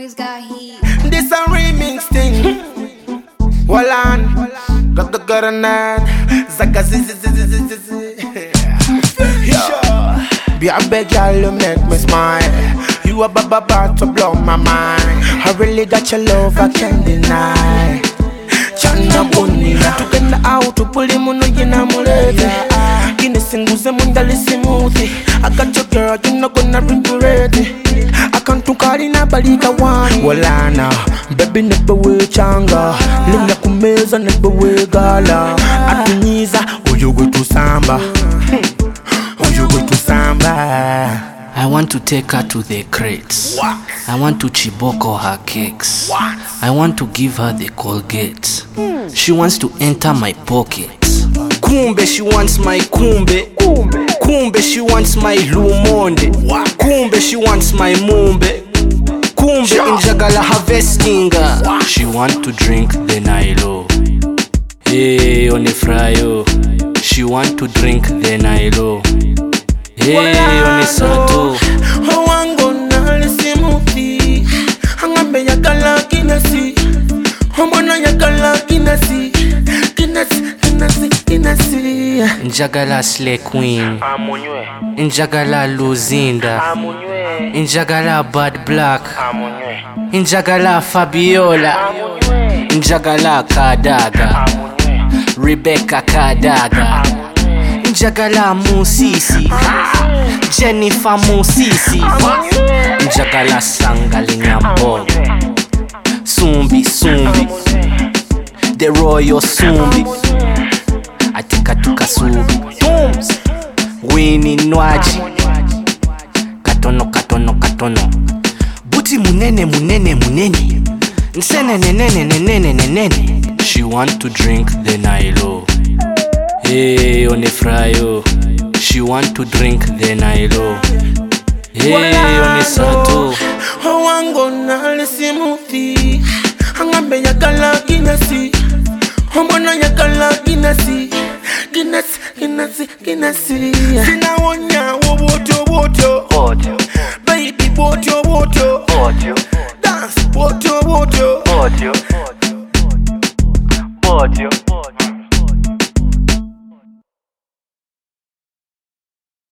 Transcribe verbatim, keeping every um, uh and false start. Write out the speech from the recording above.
homies got heat. This a remix thing. Walan, got the got on that. Zaka zi zi zi zi zi zi. Be a big girl, you make me smile. You a baba about to blow my mind. I really got your love, I can't deny. Chana boni na tukenda out upuli muno yina mulete. Kine singuze mundali simuthi. I got your girl, you not gonna regret it. I can't to call in a balika one. Walana, baby never we changa. Linda kumeza never we gala. Atuniza, oh you go to samba. Oh you go to samba. I want to take her to the crates. What? I want to chiboko her cakes. What? I want to give her the Colgate. Mm. She wants to enter my pocket. Kumbe she wants my kumbe. Kumbe, kumbe she wants my lumonde. What? Kumbe she wants my mumbe. Kumbe Sure. injagala harvestinga. She want to drink the Nilo. Hey, on the fryo. She want to drink the Nilo. Hey, on the sato. Hawango na lisimuthi. Hangambe yakala kinasi. Hombona yakala kinasi. Kinasi, kinasi, kinasi. Njagala Slay Queen. Njagala Luzinda. Njagala Bad Black. Njagala Fabiola. Njagala Kadaga. Rebecca Kadaga. Njagala Musisi. Jennifer Musisi. Njagala Sangali Nyambo. Sumbi Sumbi. The Royal Sumbi. Atika tuka subi. Winnie Nwaji. Katono katono katono. Buti munene munene munene. Nsene nenene nenene nenene. She want to drink the Nilo. Hey, on the fryo. She want to drink the Nilo. Hey, on the sato. Hawango na lisimuthi. Hangambe yakala kinasi. Hombona yakala kinasi. Kinasi, kinasi, kinasi.